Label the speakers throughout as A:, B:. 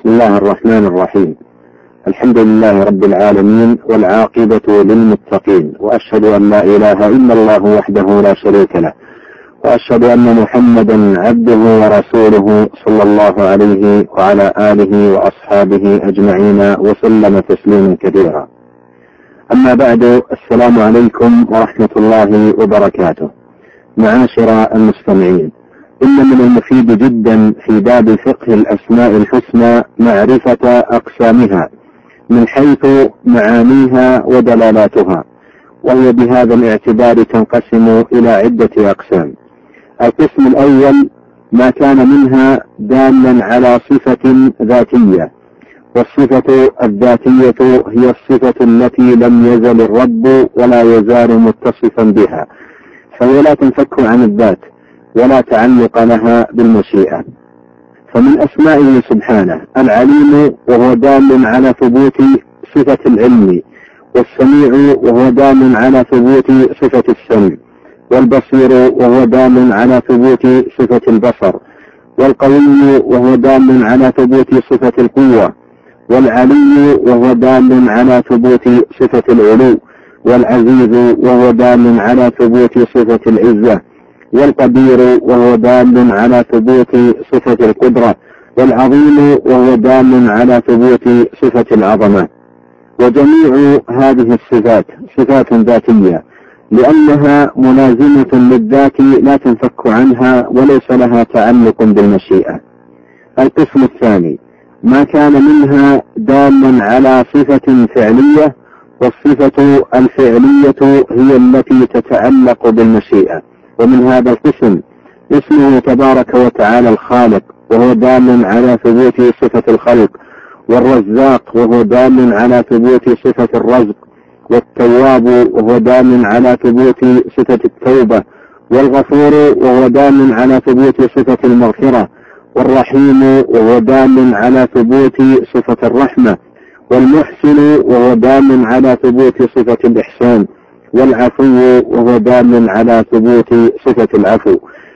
A: بسم الله الرحمن الرحيم. الحمد لله رب العالمين، والعاقبة للمتقين، وأشهد أن لا إله إلا الله وحده لا شريك له، وأشهد أن محمدا عبده ورسوله صلى الله عليه وعلى آله وأصحابه أجمعين وسلم تسليما كثيرا. أما بعد، السلام عليكم ورحمة الله وبركاته. معاشر المستمعين، إن من المفيد جدا في باب فقه الأسماء الحسنى معرفة أقسامها من حيث معانيها ودلالاتها، وهي بهذا الاعتبار تنقسم إلى عدة أقسام. القسم الأول ما كان منها دالا على صفة ذاتية، والصفة الذاتية هي الصفة التي لم يزل الرب ولا يزال متصفا بها، فهي لا تنفك عن الذات ولا تعلق لها بالمشيئة. فمن أسمائه سبحانه العليم، وهو دال على ثبوت صفة العلم، والسميع وهو دال على ثبوت صفة السمع، والبصير وهو دال على ثبوت صفة البصر، والقوي وهو دال على ثبوت صفة القوة، والعلي وهو دال على ثبوت صفة العلو، والعزيز وهو دال على ثبوت صفة العزة، والقدير وهو دال على ثبوت صفة القدرة، والعظيم وهو دال على ثبوت صفة العظمة. وجميع هذه الصفات صفات ذاتية، لأنها ملازمة للذات لا تنفك عنها وليس لها تعلق بالمشيئة. القسم الثاني ما كان منها دالا على صفة فعلية، والصفة الفعلية هي التي تتعلق بالمشيئة. ومن هذا القسم اسمه تبارك وتعالى الخالق، وهو دال على ثبوت صفة الخلق، والرزاق وهو دال على ثبوت صفة الرزق، والتواب وهو دال على ثبوت صفة التوبة، والغفور وهو دال على ثبوت صفة المغفرة، والرحيم وهو دال على ثبوت صفة الرحمة، والمحسن وهو دال على ثبوت صفة الإحسان، والعفو وهو دال على ثبوت صفة العفو.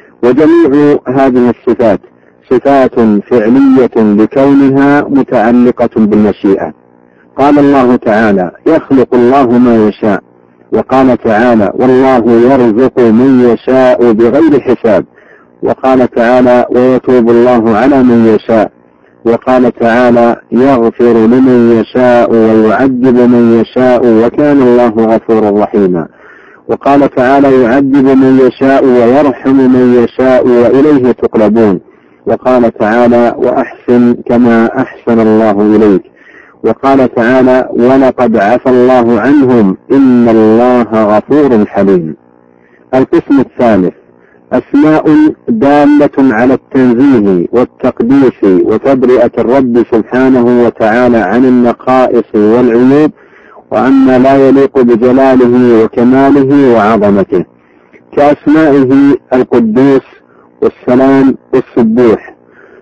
A: وجميع هذه الصفات صفات فعلية لكونها متعلقة بالمشيئة. قال الله تعالى: يخلق الله ما يشاء. وقال تعالى: والله يرزق من يشاء بغير حساب. وقال تعالى: ويتوب الله على من يشاء. وقال تعالى: يغفر لمن يشاء ويعذب من يشاء وكان الله غفورا رحيما. وقال تعالى: يعذب من يشاء ويرحم من يشاء وإليه تقلبون. وقال تعالى: وأحسن كما أحسن الله إليك. وقال تعالى: ولقد عفى الله عنهم إن الله غفور حليم. القسم الثالث أسماء دالة على التنزيه والتقديس وتبرئة الرب سبحانه وتعالى عن النقائص والعيوب وعما لا يليق بجلاله وكماله وعظمته، كأسمائه القدوس والسلام والسبوح،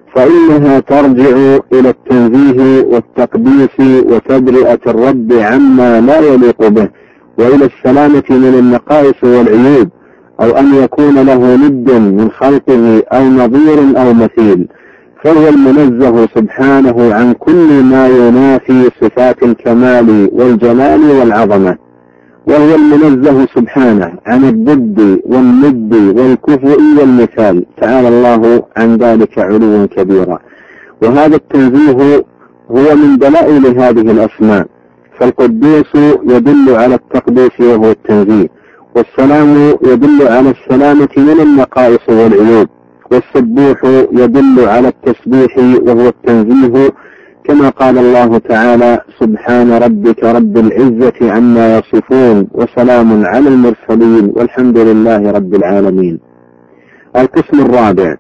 A: فإنها ترجع إلى التنزيه والتقديس وتبرئة الرب عما لا يليق به، وإلى السلامة من النقائص والعيوب، أو أن يكون له ند من خلقه أو نظير أو مثيل، فهو المنزه سبحانه عن كل ما ينافي صفات الكمال والجلال والعظمة، وهو المنزه سبحانه عن الضد والند والكفء والمثال، تعالى الله عن ذلك علوا كبيرا. وهذا التنزيه هو من دلائل هذه الأسماء، فالقدوس يدل على التقديس وهو التنزيه، والسلام يدل على السلامة من النقائص والعيوب، والسبوح يدل على التسبيح وهو التنزيه، كما قال الله تعالى: سبحان ربك رب العزة عما يصفون وسلام على المرسلين والحمد لله رب العالمين. القسم الرابع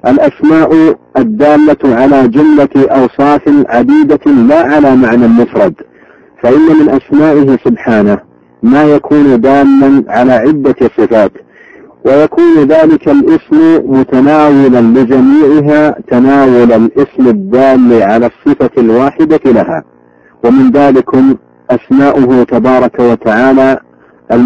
A: الأسماء الدالة على جملة أوصاف عديدة لا على معنى مفرد، فإن من أسمائه سبحانه ما يكون دالا على عدة صفات، ويكون ذلك الاسم متناولا لجميعها تناول الاسم الدال على الصفة الواحدة لها. ومن ذلكم أسماؤه تبارك وتعالى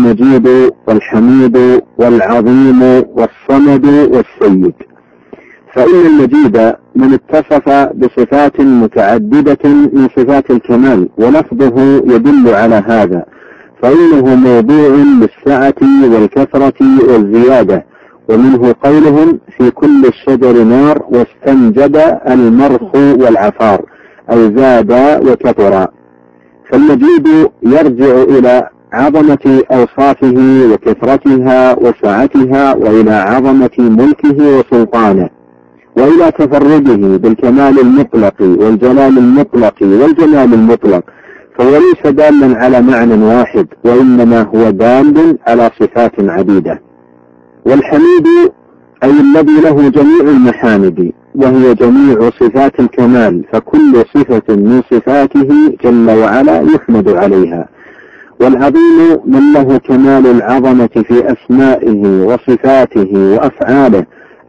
A: المجيد والحميد والعظيم والصمد والسيد، فإن المجيد من اتصف بصفات متعددة من صفات الكمال، ولفظه يدل على هذا، فإنه موضوع للسعة والكثرة والزيادة. ومنه قولهم في كل الشجر نار واستنجد المرخ والعفار، أي زاد وكثر. فالمجيد يرجع إلى عظمة أوصافه وكثرتها وسعتها، وإلى عظمة ملكه وسلطانه، وإلى تفرده بالكمال المطلق والجلال المطلق والجمال المطلق، فهو ليس دالا على معنى واحد، وإنما هو دال على صفات عديدة. والحميد أي الذي له جميع المحامد، وهي جميع صفات الكمال، فكل صفة من صفاته جل وعلا يحمد عليها. والعظيم من له كمال العظمة في أسمائه وصفاته وأفعاله،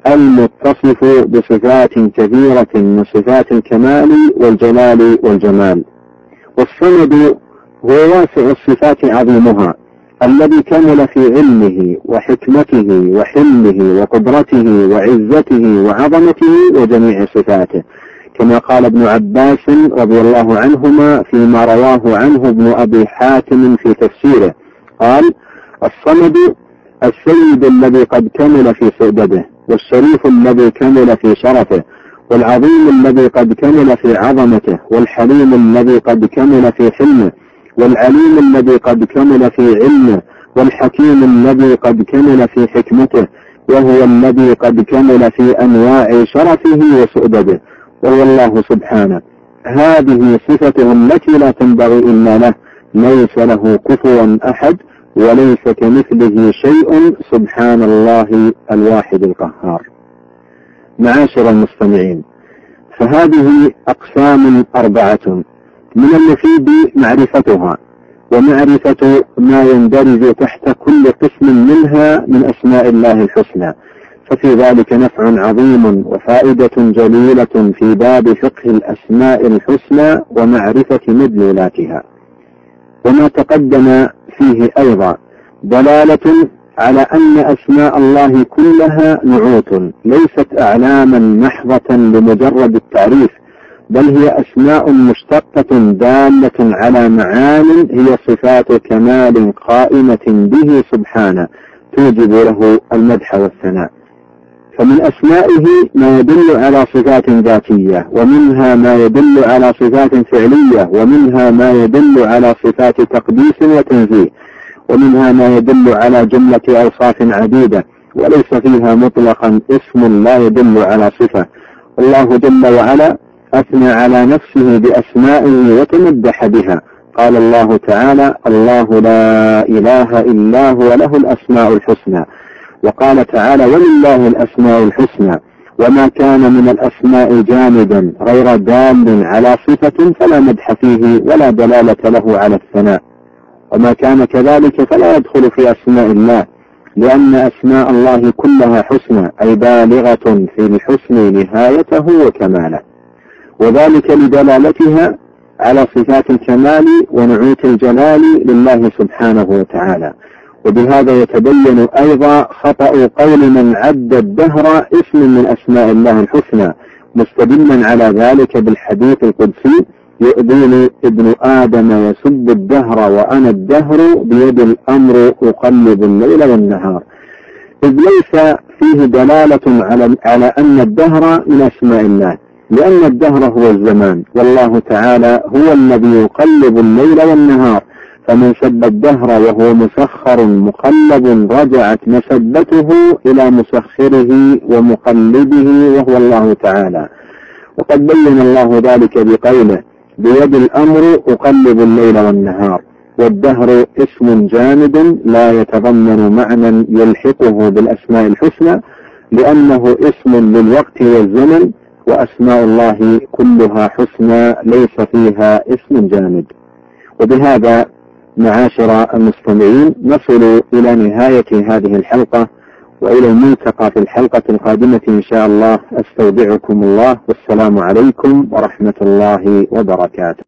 A: المتصف بصفات كثيرة من صفات الكمال والجلال والجمال. والصمد هو واسع الصفات عظيمها، الذي كمل في علمه وحكمته وحلمه وقدرته وعزته وعظمته وجميع صفاته، كما قال ابن عباس رضي الله عنهما فيما رواه عنه ابن أبي حاتم في تفسيره، قال: الصمد السيد الذي قد كمل في سؤدده، والشريف الذي كمل في شرفه، والعظيم الذي قد كمل في عظمته، والحليم الذي قد كمل في حلمه، والعليم الذي قد كمل في علمه، والحكيم الذي قد كمل في حكمته، وهو الذي قد كمل في أنواع شرفه وسؤدده، وهو الله سبحانه. هذه صفته التي لا تنبغي إلا له، ليس له كفوا أحد، وليس كمثله شيء، سبحان الله الواحد القهار. معاشر المستمعين، فهذه أقسام 4، من المفيد معرفتها، ومعرفة ما يندرج تحت كل قسم منها من أسماء الله الحسنى، ففي ذلك نفع عظيم وفائدة جليلة في باب فقه الأسماء الحسنى ومعرفة مدلولاتها. وما تقدم فيه أيضا دلالة على أن أسماء الله كلها نعوت، ليست أعلاما محضة لمجرد التعريف، بل هي أسماء مشتقة دالة على معان هي صفات كمال قائمة به سبحانه، توجب له المدح والثناء. فمن أسمائه ما يدل على صفات ذاتية، ومنها ما يدل على صفات فعلية، ومنها ما يدل على صفات تقديس وتنزيه، ومنها ما يدل على جملة أوصاف عديدة، وليس فيها مطلقا اسم لا يدل على صفة. الله جل وعلا أثنى على نفسه بأسمائه وتمدح بها، قال الله تعالى: الله لا إله إلا هو له الأسماء الحسنى. وقال تعالى: ولله الأسماء الحسنى. وما كان من الأسماء جامدا غير دال على صفة فلا مدح فيه ولا دلالة له على الثناء، وما كان كذلك فلا يدخل في أسماء الله، لأن أسماء الله كلها حسنى، أي بالغة في الحسن نهايته وكماله، وذلك لدلالتها على صفات الكمال ونعوت الجلال لله سبحانه وتعالى. وبهذا يتبين أيضا خطأ قول من عد الدهر اسم من أسماء الله الحسنى، مستدلا على ذلك بالحديث القدسي: يؤذيني ابن آدم يسب الدهر وأنا الدهر بيد الأمر أقلب الليل والنهار، إذ ليس فيه دلالة على أن الدهر من أسماء الله، لأن الدهر هو الزمان، والله تعالى هو الذي يقلب الليل والنهار، فمن سب الدهر وهو مسخر مقلب رجعت مسبته إلى مسخره ومقلبه وهو الله تعالى. وقد بين الله ذلك بقوله: بيد الأمر أقلب الليل والنهار. والدهر اسم جامد لا يتضمن معنى يلحقه بالأسماء الحسنى، لأنه اسم للوقت والزمن، وأسماء الله كلها حسنى ليس فيها اسم جامد. وبهذا معاشر المستمعين نصل إلى نهاية هذه الحلقة، وإلى الملتقى في الحلقة القادمة إن شاء الله. أستودعكم الله، والسلام عليكم ورحمة الله وبركاته.